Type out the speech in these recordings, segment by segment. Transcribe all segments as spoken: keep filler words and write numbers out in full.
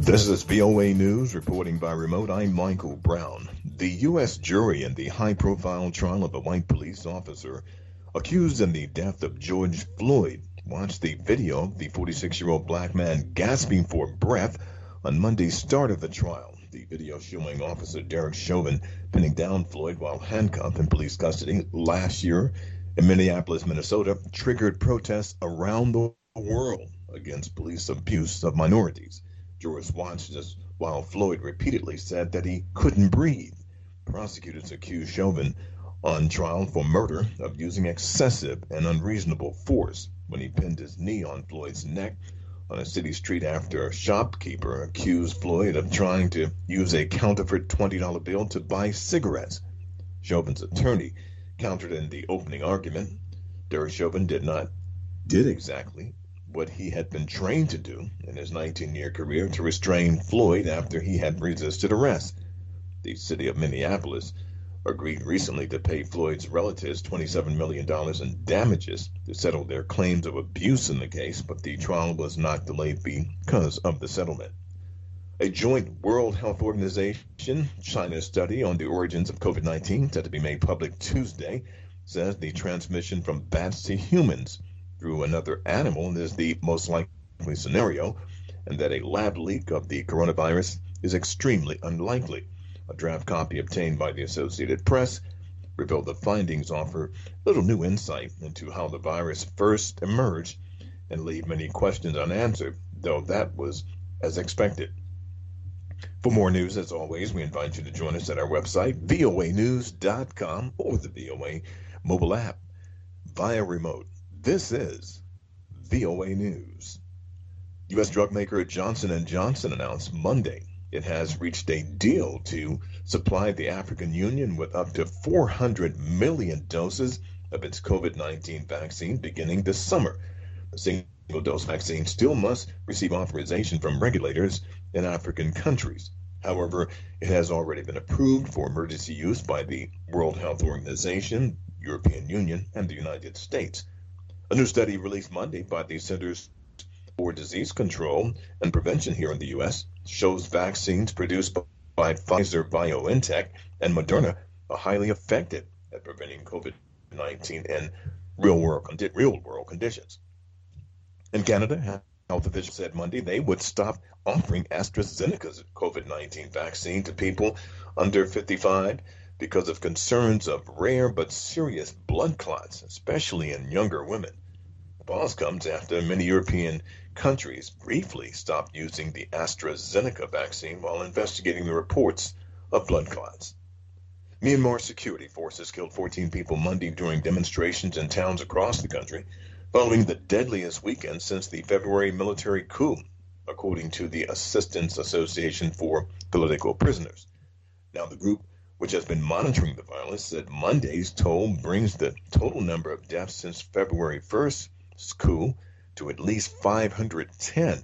This is V O A News, reporting by remote. I'm Michael Brown. The U S jury in the high-profile trial of a white police officer accused in the death of George Floyd watched the video of the forty-six-year-old black man gasping for breath on Monday's start of the trial. The video showing Officer Derek Chauvin pinning down Floyd while handcuffed in police custody last year in Minneapolis, Minnesota, triggered protests around the world against police abuse of minorities. Jurors watched as while Floyd repeatedly said that he couldn't breathe. Prosecutors accused Chauvin on trial for murder of using excessive and unreasonable force when he pinned his knee on Floyd's neck on a city street after a shopkeeper accused Floyd of trying to use a counterfeit twenty dollar bill to buy cigarettes. Chauvin's attorney countered in the opening argument. Derek Chauvin did not did exactly what he had been trained to do in his nineteen-year career to restrain Floyd after he had resisted arrest. The city of Minneapolis agreed recently to pay Floyd's relatives twenty-seven million dollars in damages to settle their claims of abuse in the case, but the trial was not delayed because of the settlement. A joint World Health Organization China study on the origins of COVID nineteen, set to be made public Tuesday, says the transmission from bats to humans through another animal is the most likely scenario, and that a lab leak of the coronavirus is extremely unlikely. A draft copy obtained by the Associated Press revealed the findings offer little new insight into how the virus first emerged and leave many questions unanswered, though that was as expected. For more news, as always, we invite you to join us at our website, V O A news dot com, or the V O A mobile app via remote. This is V O A News. U S drug maker Johnson and Johnson announced Monday it has reached a deal to supply the African Union with up to four hundred million doses of its COVID nineteen vaccine beginning this summer. The single-dose vaccine still must receive authorization from regulators in African countries. However, it has already been approved for emergency use by the World Health Organization, European Union, and the United States. A new study released Monday by the Centers for Disease Control and Prevention here in the U S shows vaccines produced by Pfizer-BioNTech and Moderna are highly effective at preventing COVID nineteen in real-world condi- real-world conditions. In Canada, health officials said Monday they would stop offering AstraZeneca's COVID nineteen vaccine to people under fifty-five because of concerns of rare but serious blood clots, especially in younger women. The pause comes after many European countries briefly stopped using the AstraZeneca vaccine while investigating the reports of blood clots. Myanmar security forces killed fourteen people Monday during demonstrations in towns across the country, following the deadliest weekend since the February military coup, according to the Assistance Association for Political Prisoners. Now, the group, which has been monitoring the violence, said Monday's toll brings the total number of deaths since February first's coup to at least five hundred ten.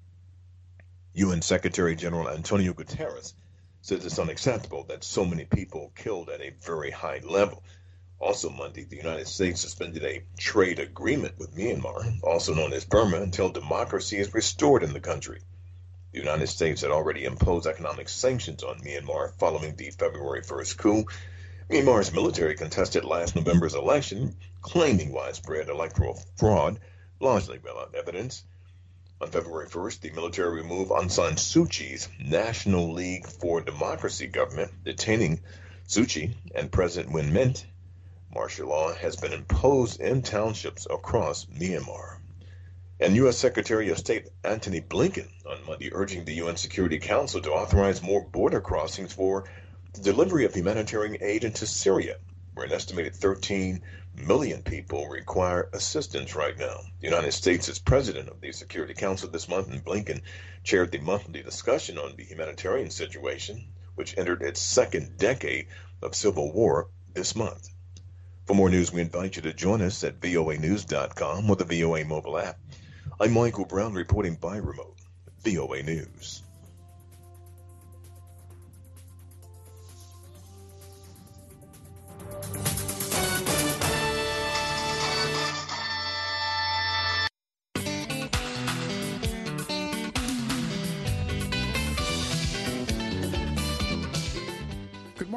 U N Secretary General Antonio Guterres says it's unacceptable that so many people killed at a very high level. Also Monday, the United States suspended a trade agreement with Myanmar, also known as Burma, until democracy is restored in the country. The United States had already imposed economic sanctions on Myanmar following the February first coup. Myanmar's military contested last November's election, claiming widespread electoral fraud, largely without evidence. On February first, the military removed Aung San Suu Kyi's National League for Democracy government, detaining Suu Kyi and President Win Myint. Martial law has been imposed in townships across Myanmar. And U S Secretary of State Antony Blinken on Monday urging the U N Security Council to authorize more border crossings for the delivery of humanitarian aid into Syria, where an estimated thirteen million people require assistance right now. The United States is president of the Security Council this month, and Blinken chaired the monthly discussion on the humanitarian situation, which entered its second decade of civil war this month. For more news, we invite you to join us at V O A news dot com or the V O A mobile app. I'm Michael Brown reporting by remote, V O A News.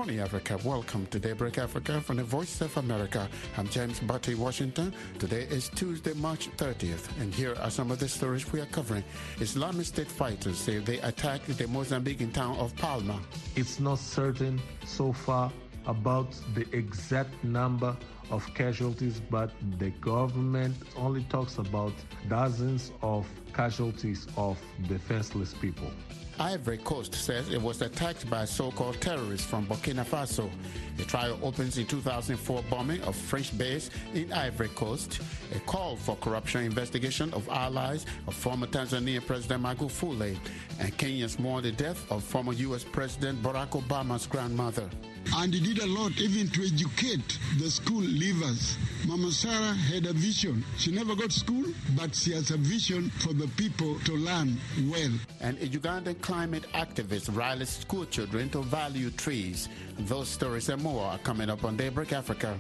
morning, Africa. Welcome to Daybreak Africa from the Voice of America. I'm James Butte, Washington. Today is Tuesday, March thirtieth, and here are some of the stories we are covering. Islamic State fighters say they attacked the Mozambican town of Palma. It's not certain so far about the exact number of casualties, but the government only talks about dozens of casualties of defenseless people. Ivory Coast says it was attacked by so-called terrorists from Burkina Faso. The trial opens in two thousand four bombing of French base in Ivory Coast, a call for corruption investigation of allies of former Tanzanian President Magufuli, and Kenyans mourn the death of former U S President Barack Obama's grandmother. And he did a lot even to educate the school leavers. Mama Sarah had a vision. She never got school, but she has a vision for the people to learn well. And a Ugandan climate activist rallies school children to value trees. Those stories and more are coming up on Daybreak Africa.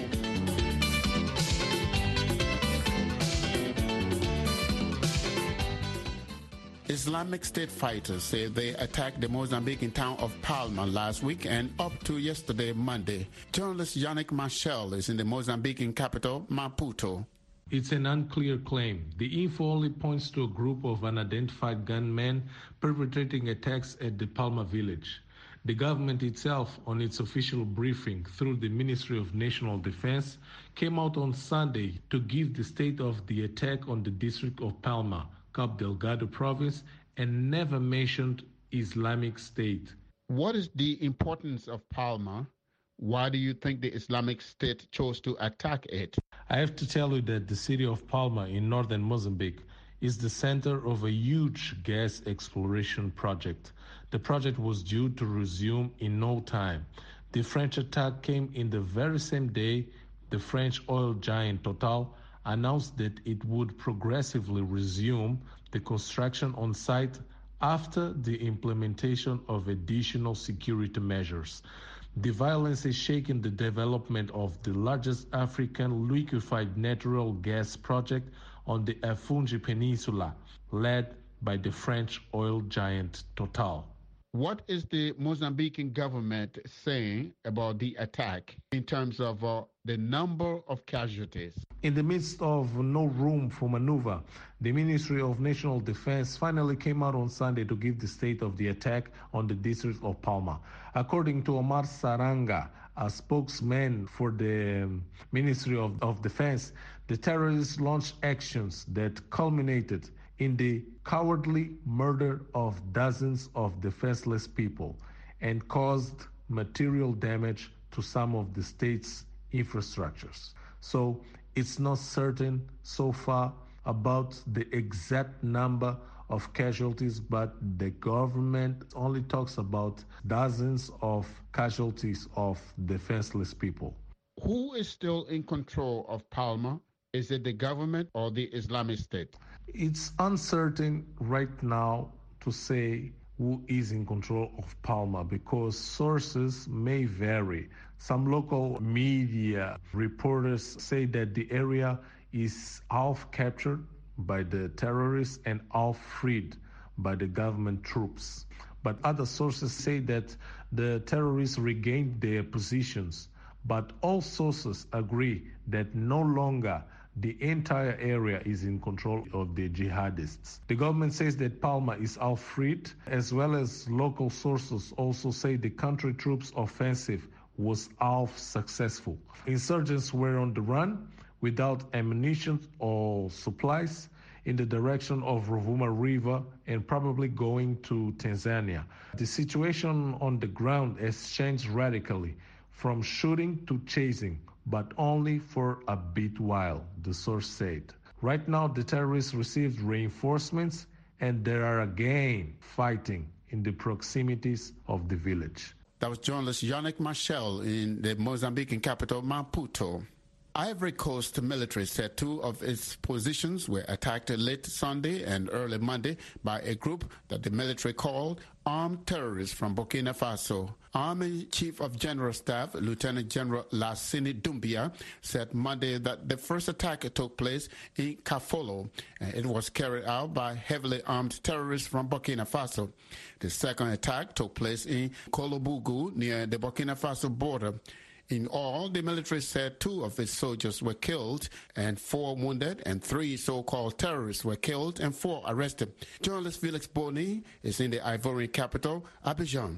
Islamic State fighters say they attacked the Mozambican town of Palma last week and up to yesterday, Monday. Journalist Yannick Marshall is in the Mozambican capital, Maputo. It's an unclear claim. The info only points to a group of unidentified gunmen perpetrating attacks at the Palma village. The government itself, on its official briefing through the Ministry of National Defense, came out on Sunday to give the state of the attack on the district of Palma, Cabo Delgado province, and never mentioned Islamic State. What is the importance of Palma? Why do you think the Islamic State chose to attack it? I have to tell you that the city of Palma in northern Mozambique is the center of a huge gas exploration project. The project was due to resume in no time. The French attack came in the very same day the French oil giant Total announced that it would progressively resume the construction on site after the implementation of additional security measures. The violence has shaken the development of the largest African liquefied natural gas project on the Afungi Peninsula, led by the French oil giant Total. What is the Mozambican government saying about the attack in terms of uh, the number of casualties? In the midst of no room for maneuver, the Ministry of National Defense finally came out on Sunday to give the state of the attack on the district of Palma. According to Omar Saranga, a spokesman for the Ministry of, of Defense, the terrorists launched actions that culminated in the cowardly murder of dozens of defenseless people and caused material damage to some of the state's infrastructures. So it's not certain so far about the exact number of casualties, but the government only talks about dozens of casualties of defenseless people. Who is still in control of Palma? Is it the government or the Islamic State? It's uncertain right now to say who is in control of Palma because sources may vary. Some local media reporters say that the area is half captured by the terrorists and half freed by the government troops. But other sources say that the terrorists regained their positions. But all sources agree that no longer the entire area is in control of the jihadists. The government says that Palma is all freed, as well as local sources also say the country troops' offensive was half successful. Insurgents were on the run without ammunition or supplies in the direction of Rovuma River and probably going to Tanzania. The situation on the ground has changed radically from shooting to chasing, but only for a bit while, the source said. Right now, the terrorists received reinforcements and they are again fighting in the proximities of the village. That was journalist Yannick Marshall in the Mozambican capital, Maputo. Ivory Coast military said two of its positions were attacked late Sunday and early Monday by a group that the military called armed terrorists from Burkina Faso. Army Chief of General Staff, Lieutenant General Lassini Doumbia, said Monday that the first attack took place in Kafolo. It was carried out by heavily armed terrorists from Burkina Faso. The second attack took place in Kolobugu, near the Burkina Faso border. In all, the military said two of its soldiers were killed and four wounded, and three so-called terrorists were killed and four arrested. Journalist Felix Boni is in the Ivorian capital, Abidjan.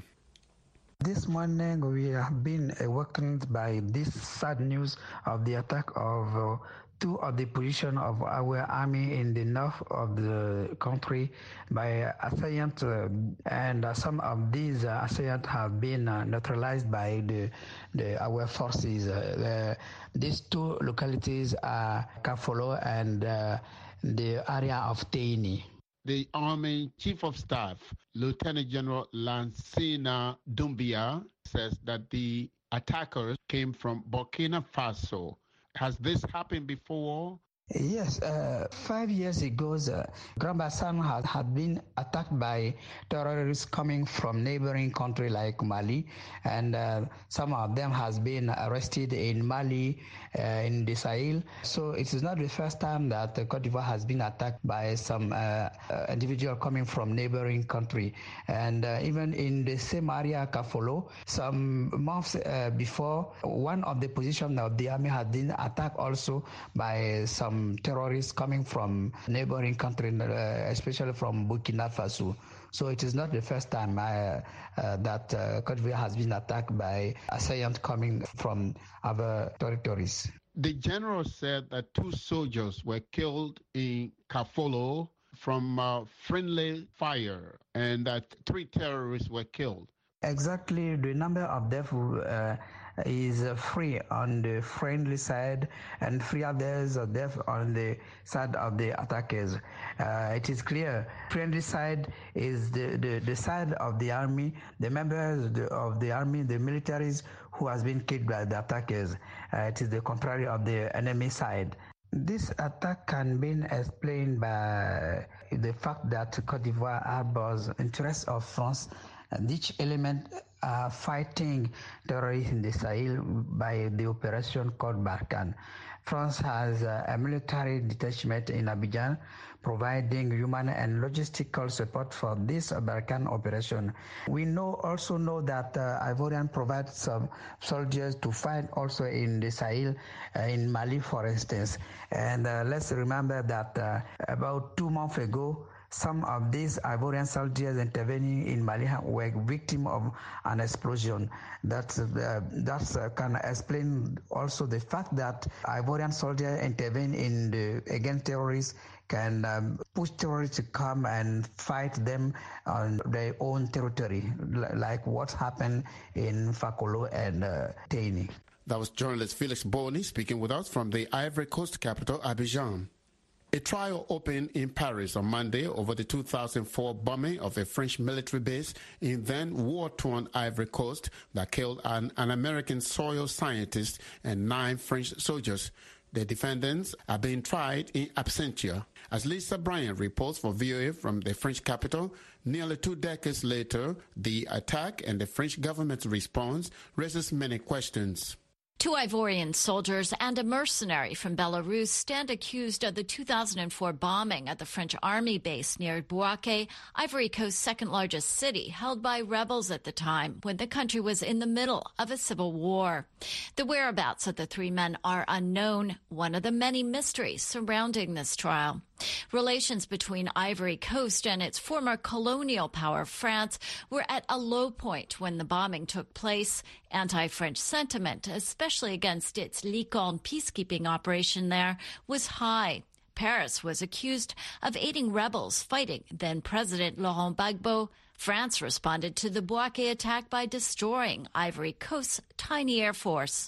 This morning we have been awakened by this sad news of the attack of uh, two of the positions of our army in the north of the country by assailants, uh, and uh, some of these uh, assailants have been uh, neutralized by the, the our forces. Uh, the, these two localities are Kafolo and uh, the area of Teini. The Army Chief of Staff, Lieutenant General Lassina Doumbia, says that the attackers came from Burkina Faso. Has this happened before? Yes, uh, five years ago, uh, Grand Bassam had, had been attacked by terrorists coming from neighboring countries like Mali, and uh, some of them has been arrested in Mali, uh, in the Sahel. So it is not the first time that uh, Cote d'Ivoire has been attacked by some uh, uh, individual coming from neighboring country. And uh, even in the same area, Kafolo, some months uh, before, one of the positions of the army had been attacked also by some terrorists coming from neighboring countries, uh, especially from Burkina Faso. So it is not the first time uh, uh, that uh, Cote d'Ivoire has been attacked by assailants coming from other territories. The general said that two soldiers were killed in Kafolo from uh, friendly fire, and that three terrorists were killed. Exactly, the number of deaths uh, is uh, free on the friendly side, and three others are death on the side of the attackers. Uh, it is clear, friendly side is the, the, the side of the army, the members of the, of the army, the militaries who has been killed by the attackers. Uh, it is the contrary of the enemy side. This attack can be explained by the fact that Cote d'Ivoire harbors interests of France, and each element are fighting terrorists in the Sahel by the operation called Barkhane. France has uh, a military detachment in Abidjan providing human and logistical support for this Barkhane operation. We know also know that uh, Ivorian provides some soldiers to fight also in the Sahel, uh, in Mali, for instance. And uh, let's remember that uh, about two months ago, some of these Ivorian soldiers intervening in Mali were victims of an explosion. That uh, that's, uh, can explain also the fact that Ivorian soldiers intervene in the against terrorists can um, push terrorists to come and fight them on their own territory, like what happened in Fakolo and uh, Teini. That was journalist Felix Boni speaking with us from the Ivory Coast capital, Abidjan. A trial opened in Paris on Monday over the two thousand four bombing of a French military base in then war-torn Ivory Coast that killed an, an American soil scientist and nine French soldiers. The defendants are being tried in absentia. As Lisa Bryan reports for V O A from the French capital, nearly two decades later, the attack and the French government's response raises many questions. Two Ivorian soldiers and a mercenary from Belarus stand accused of the two thousand four bombing at the French army base near Bouaké, Ivory Coast's second-largest city, held by rebels at the time when the country was in the middle of a civil war. The whereabouts of the three men are unknown, one of the many mysteries surrounding this trial. Relations between Ivory Coast and its former colonial power, France, were at a low point when the bombing took place. Anti-French sentiment, especially against its Licorne peacekeeping operation there, was high. Paris was accused of aiding rebels fighting then-President Laurent Gbagbo. France responded to the Bouaké attack by destroying Ivory Coast's tiny air force.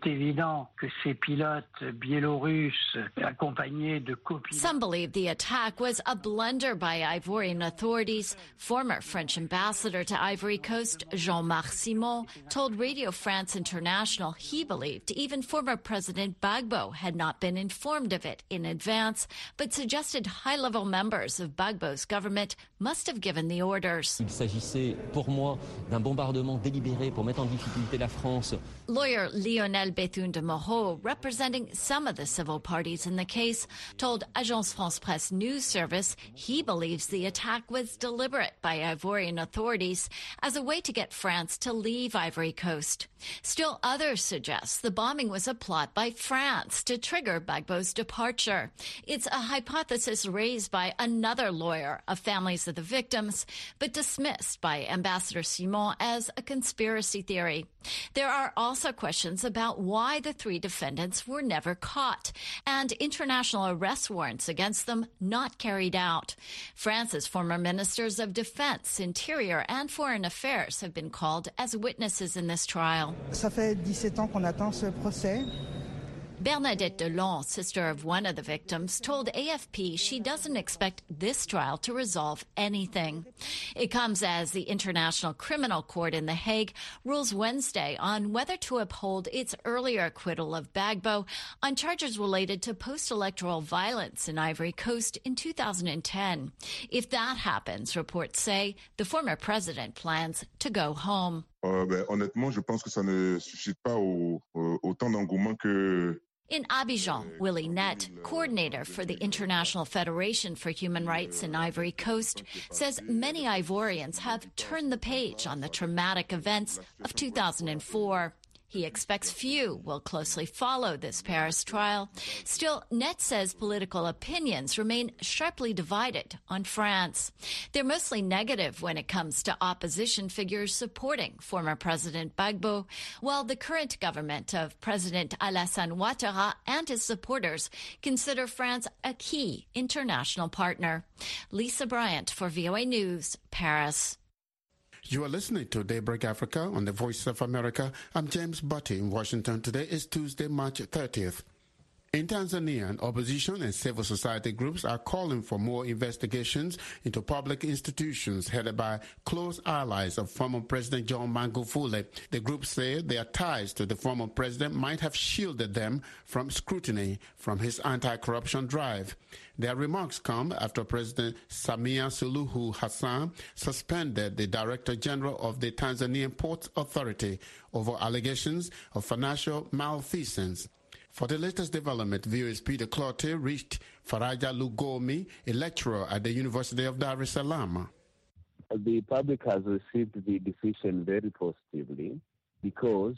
Some believe the attack was a blunder by Ivorian authorities. Former French ambassador to Ivory Coast, Jean-Marc Simon, told Radio France International he believed even former President Gbagbo had not been informed of it in advance, but suggested high-level members of Gbagbo's government must have given the orders. Il s'agissait pour moi d'un bombardement délibéré pour mettre en difficulté la France. Lawyer Lionel Bethune de Moreau, representing some of the civil parties in the case, told Agence France Presse news service he believes the attack was deliberate by Ivorian authorities as a way to get France to leave Ivory Coast. Still, others suggest the bombing was a plot by France to trigger Gbagbo's departure. It's a hypothesis raised by another lawyer of families of the victims, but dismissed by Ambassador Simon as a conspiracy theory. There are also questions about why the three defendants were never caught and international arrest warrants against them not carried out. France's former ministers of defense, interior, and foreign affairs have been called as witnesses in this trial. Ça fait dix-sept ans qu'on attend ce procès. Bernadette Delon, sister of one of the victims, told A F P she doesn't expect this trial to resolve anything. It comes as the International Criminal Court in The Hague rules Wednesday on whether to uphold its earlier acquittal of Gbagbo on charges related to post-electoral violence in Ivory Coast in two thousand ten. If that happens, reports say the former president plans to go home. Euh, ben, honnêtement, je pense que ça ne suscite pas au, au, autant d'engouement que In Abidjan, Willie Nett, coordinator for the International Federation for Human Rights in Ivory Coast, says many Ivorians have turned the page on the traumatic events of two thousand four. He expects few will closely follow this Paris trial. Still, Nett says political opinions remain sharply divided on France. They're mostly negative when it comes to opposition figures supporting former President Gbagbo, while the current government of President Alassane Ouattara and his supporters consider France a key international partner. Lisa Bryant for V O A News, Paris. You are listening to Daybreak Africa on the Voice of America. I'm James Butty in Washington. Today is Tuesday, March thirtieth. In Tanzania, opposition and civil society groups are calling for more investigations into public institutions headed by close allies of former President John Magufuli. The groups say their ties to the former president might have shielded them from scrutiny from his anti-corruption drive. Their remarks come after President Samia Suluhu Hassan suspended the Director General of the Tanzanian Ports Authority over allegations of financial malfeasance. For the latest development, V O A's Peter Clotte reached Faraja Lugomi, a lecturer at the University of Dar es Salaam. The public has received the decision very positively because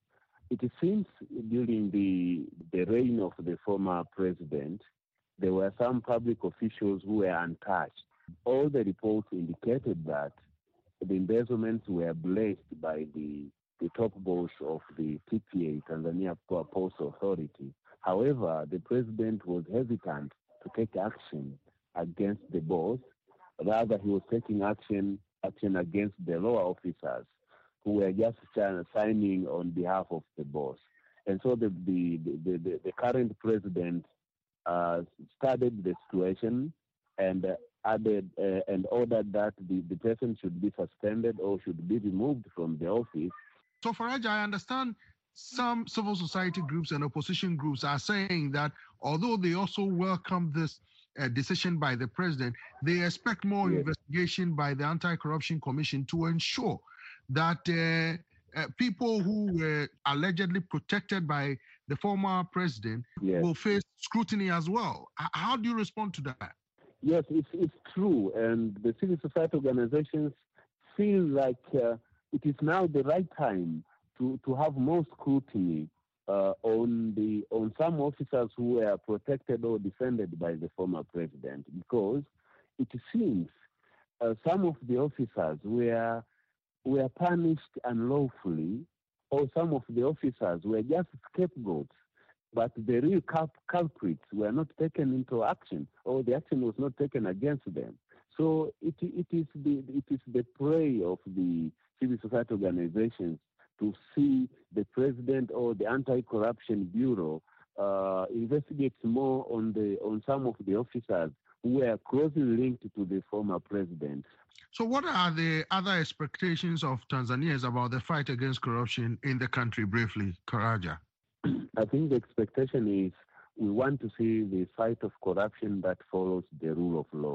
it seems during the, the reign of the former president, there were some public officials who were untouched. All the reports indicated that the embezzlements were blessed by the the top boss of the T P A, Tanzania Ports Authority. However, the president was hesitant to take action against the boss. Rather, he was taking action action against the lower officers who were just signing on behalf of the boss. And so the the, the, the, the current president uh, studied the situation and uh, added uh, and ordered that the, the person should be suspended or should be removed from the office. So, Faraj, I understand some civil society groups and opposition groups are saying that although they also welcome this uh, decision by the president, they expect more yes. investigation by the Anti-Corruption Commission to ensure that uh, uh, people who were allegedly protected by the former president yes. will face scrutiny as well. H- how do you respond to that? Yes, it's, it's true. And the civil society organizations feel like uh, it is now the right time to, to have more scrutiny uh, on the on some officers who were protected or defended by the former president, because it seems uh, some of the officers were were punished unlawfully, or some of the officers were just scapegoats, but the real culprits were not taken into action, or the action was not taken against them. So it it is the it is the prey of the civil society organizations to see the president or the Anti-Corruption Bureau uh, investigates more on the on some of the officers who were closely linked to the former president. So what are the other expectations of Tanzanians about the fight against corruption in the country, briefly, Karaja? I think the expectation is we want to see the fight of corruption that follows the rule of law.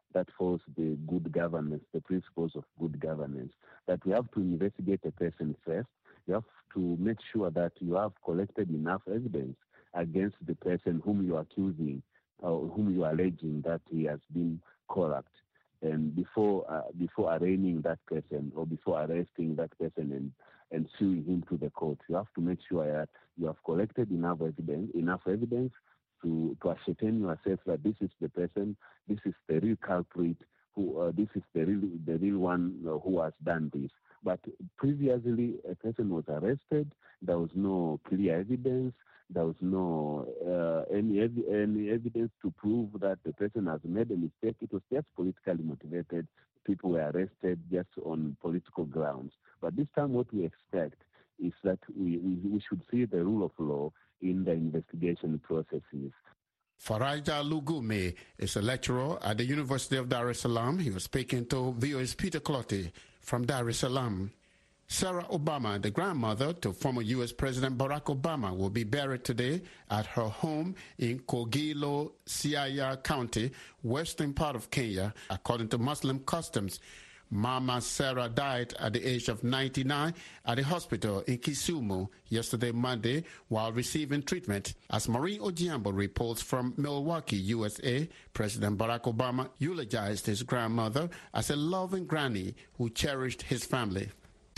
that follows the good governance, the principles of good governance, that we have to investigate a person first. You have to make sure that you have collected enough evidence against the person whom you are accusing or whom you are alleging that he has been corrupt. And before uh, before arraigning that person or before arresting that person and, and suing him to the court, you have to make sure that you have collected enough evidence, enough evidence to, to ascertain yourself that this is the person, this is the real culprit, who uh, this is the real the real one uh, who has done this. But previously, a person was arrested. There was no clear evidence. There was no uh, any ev- any evidence to prove that the person has made a mistake. It was just politically motivated. People were arrested just on political grounds. But this time, what we expect is that we, we, we should see the rule of law in the investigation processes. Faraja Lugume is a lecturer at the University of Dar es Salaam. He was speaking to V O A's Peter Clottey from Dar es Salaam. Sarah Obama, the grandmother to former U S President Barack Obama, will be buried today at her home in Kogelo, Siaya County, western part of Kenya, according to Muslim customs. Mama Sarah died at the age of ninety-nine at a hospital in Kisumu yesterday Monday while receiving treatment. As Maureen Ojiambo reports from Milwaukee, U S A, President Barack Obama eulogized his grandmother as a loving granny who cherished his family.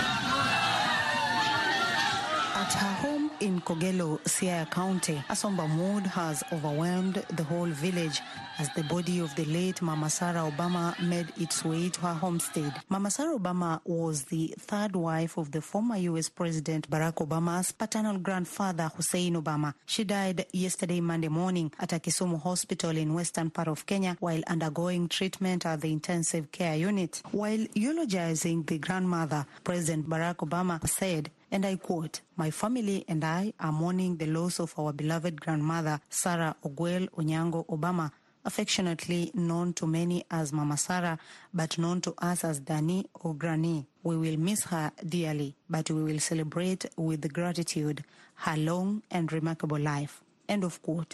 At her home in Kogelo, Siaya County, a somber mood has overwhelmed the whole village as the body of the late Mama Sarah Obama made its way to her homestead. Mama Sarah Obama was the third wife of the former U S President Barack Obama's paternal grandfather, Hussein Obama. She died yesterday Monday morning at a Kisumu hospital in western part of Kenya while undergoing treatment at the intensive care unit. While eulogizing the grandmother, President Barack Obama said, and I quote, "My family and I are mourning the loss of our beloved grandmother, Sarah Ogwell Onyango Obama, affectionately known to many as Mama Sarah, but known to us as Dani or Granny. We will miss her dearly, but we will celebrate with gratitude her long and remarkable life." End of quote.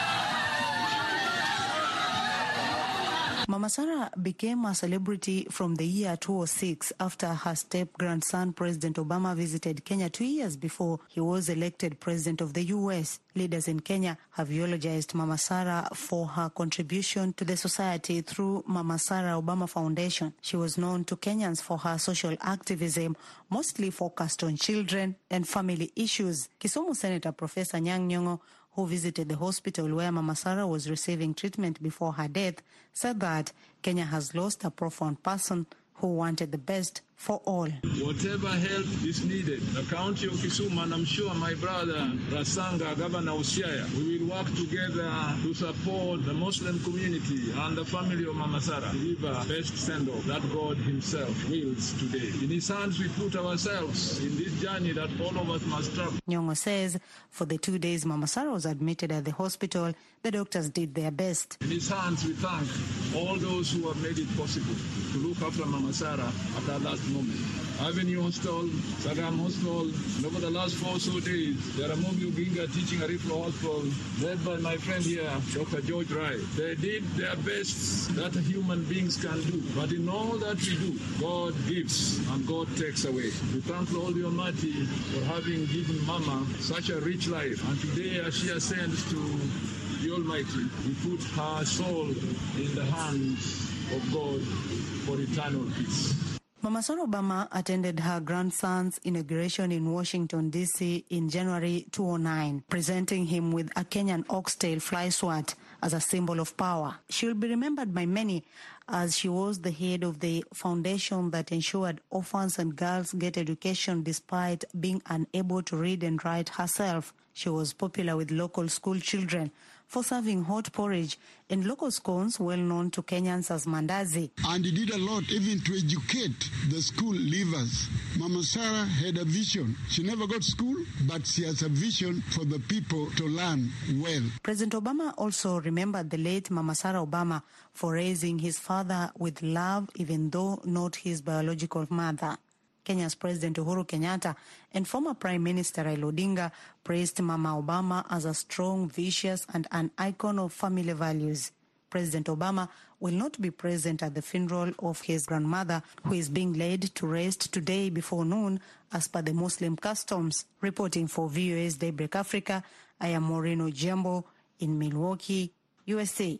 Mama Sarah became a celebrity from the year two thousand six after her step-grandson President Obama visited Kenya two years before he was elected president of the U S. Leaders in Kenya have eulogized Mama Sarah for her contribution to the society through Mama Sarah Obama Foundation. She was known to Kenyans for her social activism, mostly focused on children and family issues. Kisumu Senator Professor Nyang' Nyong'o, who visited the hospital where Mama Sarah was receiving treatment before her death, said that Kenya has lost a profound person who wanted the best for all. Whatever help is needed, the county of Kisumu, and I'm sure my brother Rasanga, Governor Osiaya, we will work together to support the Muslim community and the family of Mama Sarah to give a best send-off that God himself wills today. In his hands we put ourselves in this journey that all of us must travel. Nyong'o says for the two days Mama Sarah was admitted at the hospital, the doctors did their best. In his hands we thank all those who have made it possible to look after Mama Sarah at that last moment. Avenue Hostel, Sagam Hostel, and over the last four so days, Jaramogi Oginga Teaching and Referral Hospital, led by my friend here, Doctor George Rai. They did their best that human beings can do. But in all that we do, God gives and God takes away. We thank Lord the Almighty for having given Mama such a rich life. And today, as she ascends to the Almighty, we put her soul in the hands of God for eternal peace. Mama Sarah Obama attended her grandson's inauguration in Washington, D C in January two thousand nine, presenting him with a Kenyan oxtail fly swat as a symbol of power. She will be remembered by many as she was the head of the foundation that ensured orphans and girls get education despite being unable to read and write herself. She was popular with local school children for serving hot porridge and local scones well known to Kenyans as mandazi. And he did a lot even to educate the school leavers. Mama Sarah had a vision. She never got school, but she has a vision for the people to learn well. President Obama also remembered the late Mama Sarah Obama for raising his father with love, even though not his biological mother. Kenya's President Uhuru Kenyatta and former Prime Minister Raila Odinga praised Mama Obama as a strong, vicious, and an icon of family values. President Obama will not be present at the funeral of his grandmother, who is being laid to rest today before noon, as per the Muslim customs. Reporting for V O A's Daybreak Africa, I am Maureen Ojembo in Milwaukee, U S A.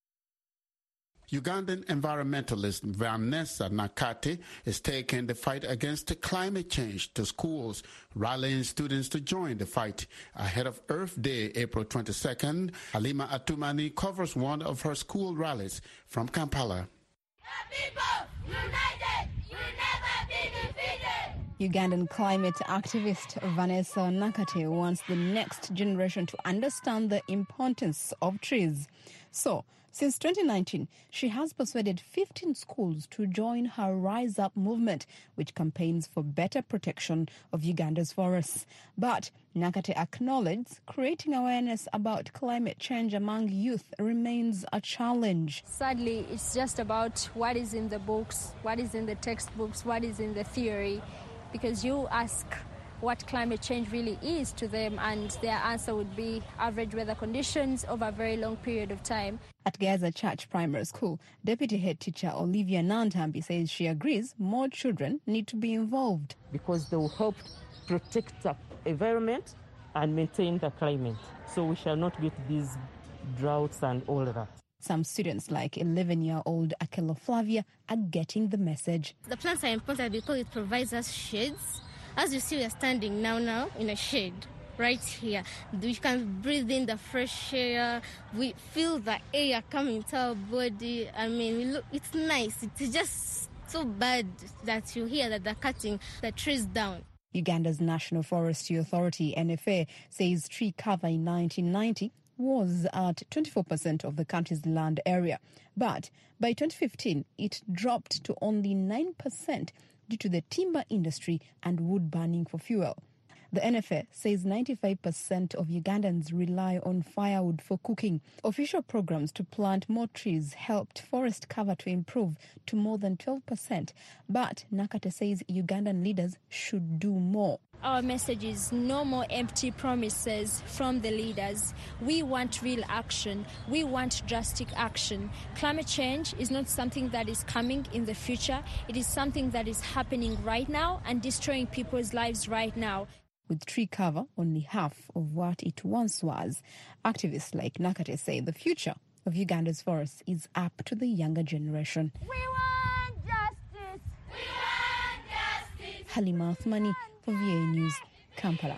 Ugandan environmentalist Vanessa Nakate is taking the fight against climate change to schools, rallying students to join the fight. Ahead of Earth Day, April twenty-second, Halima Atumani covers one of her school rallies from Kampala. The people united, will never be defeated. Ugandan climate activist Vanessa Nakate wants the next generation to understand the importance of trees. So, since twenty nineteen, she has persuaded fifteen schools to join her Rise Up movement, which campaigns for better protection of Uganda's forests. But Nakate acknowledges creating awareness about climate change among youth remains a challenge. Sadly, it's just about what is in the books, what is in the textbooks, what is in the theory, because you ask what climate change really is to them, and their answer would be average weather conditions over a very long period of time. At Gaza Church Primary School, Deputy Head Teacher Olivia Nantambi says she agrees more children need to be involved. Because they will help protect the environment and maintain the climate. So we shall not get these droughts and all that. Some students, like eleven-year-old Akelo Flavia, are getting the message. The plants are important because it provides us shades. As you see, we are standing now now in a shade right here. We can breathe in the fresh air. We feel the air coming to our body. I mean, we look, it's nice. It's just so bad that you hear that they're cutting the trees down. Uganda's National Forestry Authority, N F A, says tree cover in nineteen ninety was at twenty-four percent of the country's land area. But by twenty fifteen, it dropped to only nine percent due to the timber industry and wood burning for fuel. The N F A says ninety-five percent of Ugandans rely on firewood for cooking. Official programs to plant more trees helped forest cover to improve to more than twelve percent. But Nakate says Ugandan leaders should do more. Our message is no more empty promises from the leaders. We want real action. We want drastic action. Climate change is not something that is coming in the future. It is something that is happening right now and destroying people's lives right now. With tree cover only half of what it once was, activists like Nakate say the future of Uganda's forests is up to the younger generation. We want justice. We want justice. Halima Athmani for V A News, Kampala.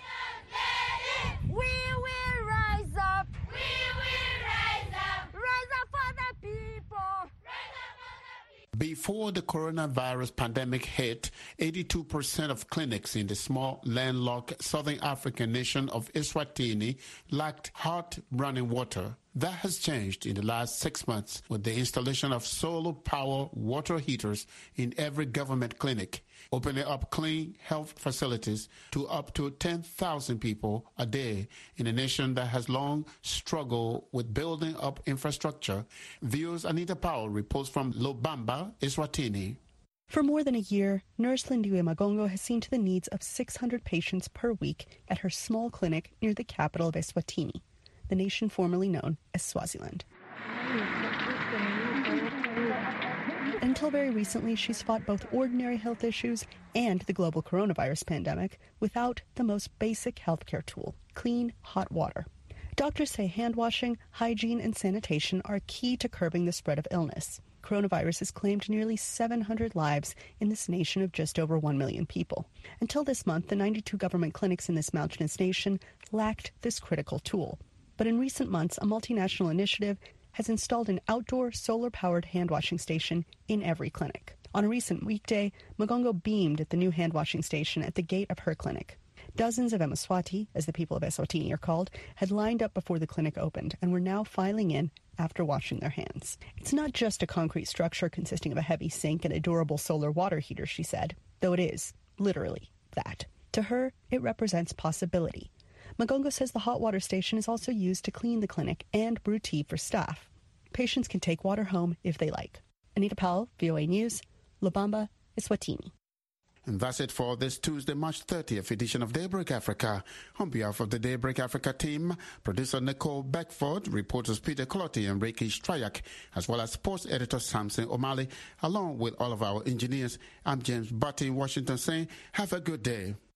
We will rise up. We will rise up. Rise up for the people. Before the coronavirus pandemic hit, eighty-two percent of clinics in the small landlocked southern African nation of Eswatini lacked hot running water. That has changed in the last six months with the installation of solar power water heaters in every government clinic, opening up clean health facilities to up to ten thousand people a day in a nation that has long struggled with building up infrastructure. V O's Anita Powell reports from Lobamba, Eswatini. For more than a year, Nurse Lindiwe Magongo has seen to the needs of six hundred patients per week at her small clinic near the capital of Eswatini, the nation formerly known as Swaziland. Until very recently, she's fought both ordinary health issues and the global coronavirus pandemic without the most basic healthcare tool, clean, hot water. Doctors say hand washing, hygiene, and sanitation are key to curbing the spread of illness. Coronavirus has claimed nearly seven hundred lives in this nation of just over one million people. Until this month, the ninety-two government clinics in this mountainous nation lacked this critical tool. But in recent months, a multinational initiative has installed an outdoor solar-powered hand-washing station in every clinic. On a recent weekday, Magongo beamed at the new hand-washing station at the gate of her clinic. Dozens of Emaswati, as the people of Eswatini are called, had lined up before the clinic opened and were now filing in after washing their hands. It's not just a concrete structure consisting of a heavy sink and a durable solar water heater, she said, though it is, literally, that. To her, it represents possibility. Magongo says the hot water station is also used to clean the clinic and brew tea for staff. Patients can take water home if they like. Anita Powell, V O A News, Lobamba, Eswatini. And that's it for this Tuesday, March thirtieth edition of Daybreak Africa. On behalf of the Daybreak Africa team, producer Nicole Beckford, reporters Peter Clotty and Reiki Strayak, as well as sports editor Samson O'Malley, along with all of our engineers, I'm James Butty in Washington saying, have a good day.